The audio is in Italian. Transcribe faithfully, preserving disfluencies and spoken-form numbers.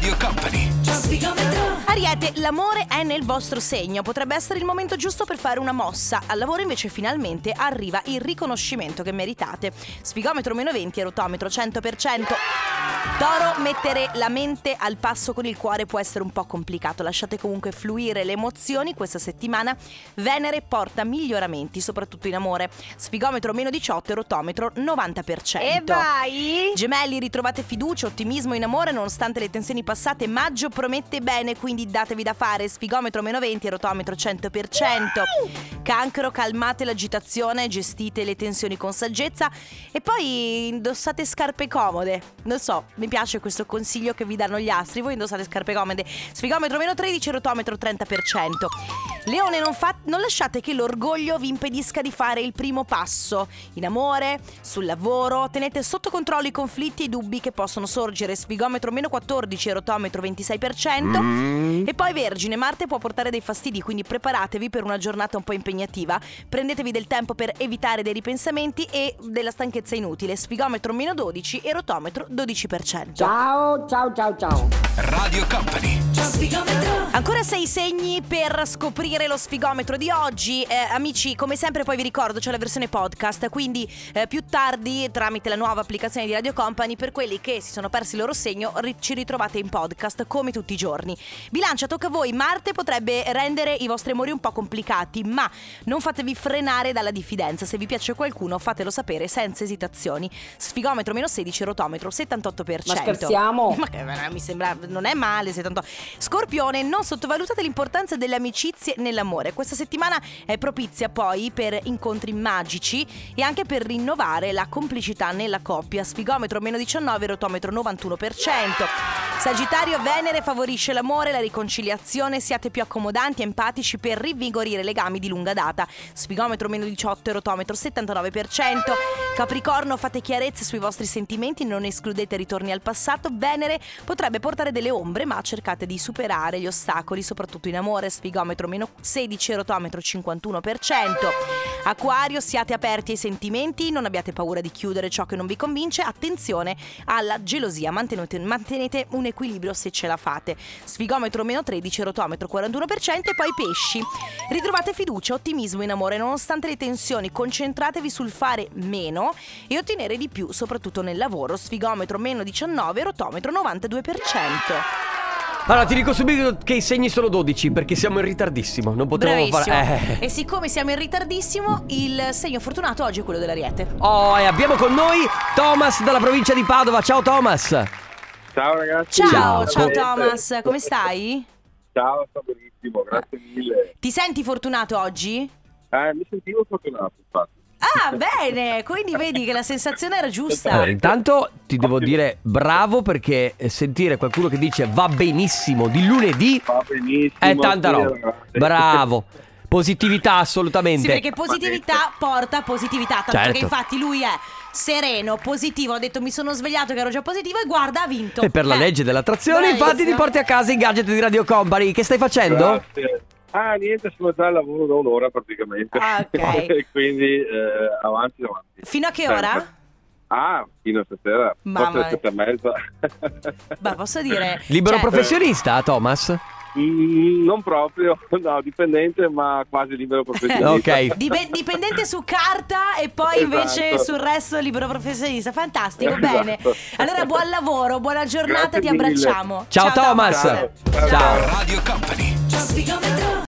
Radio Company. Ariete, l'amore è nel vostro segno. Potrebbe essere il momento giusto per fare una mossa. Al lavoro invece finalmente arriva il riconoscimento che meritate. Sfigometro meno venti e rotometro cento per cento. Toro, mettere la mente al passo con il cuore può essere un po' complicato. Lasciate comunque fluire le emozioni questa settimana. Venere porta miglioramenti, soprattutto in amore. Sfigometro meno diciotto e rotometro novanta per cento. E vai! Gemelli, ritrovate fiducia, ottimismo in amore nonostante le tensioni passate. Maggio promette bene, quindi datevi da fare. Sfigometro meno venti e rotometro cento per cento. Cancro, calmate l'agitazione, gestite le tensioni con saggezza e poi indossate scarpe comode. Non so, mi piace questo consiglio che vi danno gli astri. Voi indossate scarpe comode. Sfigometro meno tredici e rotometro trenta per cento. Leone, non, fa- non lasciate che l'orgoglio vi impedisca di fare il primo passo. In amore, sul lavoro, tenete sotto controllo i conflitti e i dubbi che possono sorgere. Sfigometro meno quattordici e rotometro ventisei per cento. Mm. E poi Vergine, Marte può portare dei fastidi, quindi preparatevi per una giornata un po' impegnativa. Prendetevi del tempo per evitare dei ripensamenti e della stanchezza inutile. Sfigometro meno dodici e rotometro dodici per cento. Ciao, ciao, ciao, ciao. Radio Company. Ancora sei segni per scoprire lo sfigometro di oggi. eh, Amici, come sempre poi vi ricordo c'è la versione podcast, quindi eh, più tardi tramite la nuova applicazione di Radio Company, per quelli che si sono persi il loro segno ri- ci ritrovate in podcast come tutti i giorni. Bilancia, tocca a voi. Marte potrebbe rendere i vostri amori un po' complicati, ma non fatevi frenare dalla diffidenza. Se vi piace qualcuno fatelo sapere senza esitazioni. Sfigometro meno sedici, rotometro settantotto per cento. Ma scherziamo? Ma che mi sembra, non è male settantotto. Scorpione, non sottovalutate l'importanza delle amicizie nell'amore. Questa settimana è propizia poi per incontri magici e anche per rinnovare la complicità nella coppia. Sfigometro meno diciannove, rotometro novantuno per cento. Sagittario, Venere favorisce l'amore e la riconciliazione. Siate più accomodanti e empatici per rinvigorire legami di lunga data. Sfigometro meno diciotto e rotometro settantanove per cento. Capricorno, fate chiarezza sui vostri sentimenti, non escludete ritorni al passato. Venere potrebbe portare delle ombre, ma cercate di superare gli ostacoli, soprattutto in amore. Sfigometro meno sedici e rotometro cinquantuno per cento. Acquario, siate aperti ai sentimenti, non abbiate paura di chiudere ciò che non vi convince. Attenzione alla gelosia, mantenete, mantenete un equilibrio se ce la fate. Sfigometro meno tredici, rotometro quarantuno per cento. E poi pesci, ritrovate fiducia, ottimismo in amore nonostante le tensioni. Concentratevi sul fare meno e ottenere di più, soprattutto nel lavoro. Sfigometro meno diciannove, rotometro novantadue per cento. Allora ti dico subito che i segni sono dodici, perché siamo in ritardissimo. Non potevamo Bravissimo. fare eh. E siccome siamo in ritardissimo, il segno fortunato oggi è quello dell'Ariete. Oh, e abbiamo con noi Thomas dalla provincia di Padova. Ciao Thomas. Ciao ragazzi. Ciao, ciao, Ciao. Thomas, come stai? Ciao, sto benissimo, grazie mille. Ti senti fortunato oggi? Eh, mi sentivo fortunato, infatti. Ah, bene, quindi vedi che la sensazione era giusta. Allora, intanto ti devo dire bravo, perché sentire qualcuno che dice va benissimo di lunedì Va benissimo. è tanta sì, roba. ragazzi. Bravo. Positività assolutamente. Sì, perché positività porta positività. Tanto Certo. che infatti lui è sereno, positivo. Ha detto mi sono svegliato che ero già positivo e guarda, ha vinto. E per la Eh. legge dell'attrazione, Bravissimo. infatti, ti porti a casa i gadget di Radio Company. Che stai facendo? Grazie. Ah, niente, sono già al lavoro da un'ora praticamente. Ah, ok. Quindi eh, avanti, avanti. Fino a che Sempre. ora? Ah, fino a stasera. Mamma Forse alle sette e mezza. Beh, posso dire Libero cioè, professionista, Thomas? Mm, non proprio, no, dipendente, ma quasi libero professionista. Ok. Dipe- dipendente su carta e poi invece Esatto. sul resto libero professionista. Fantastico, Esatto. bene. Allora buon lavoro, buona giornata, Grazie ti mille. abbracciamo. Ciao, Thomas. Ciao. Ciao. Radio Company.